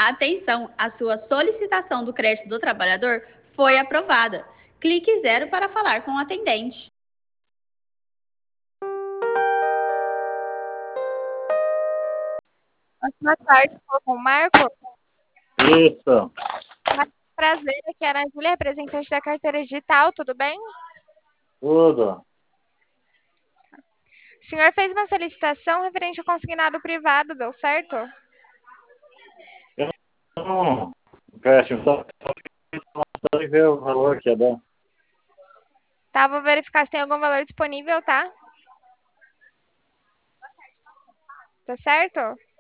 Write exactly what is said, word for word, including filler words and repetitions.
Atenção, a sua solicitação do crédito do trabalhador foi aprovada. Clique zero para falar com o atendente. Boa tarde, estou com o Marco. Isso, Prazer, aqui é a Ana Júlia, representante da carteira digital, tudo bem? tudo. O senhor fez uma solicitação referente ao consignado privado, deu certo? Não, empréstimo, só só de ver o valor que é bom. Tá, vou verificar se tem algum valor disponível, tá? Tá certo?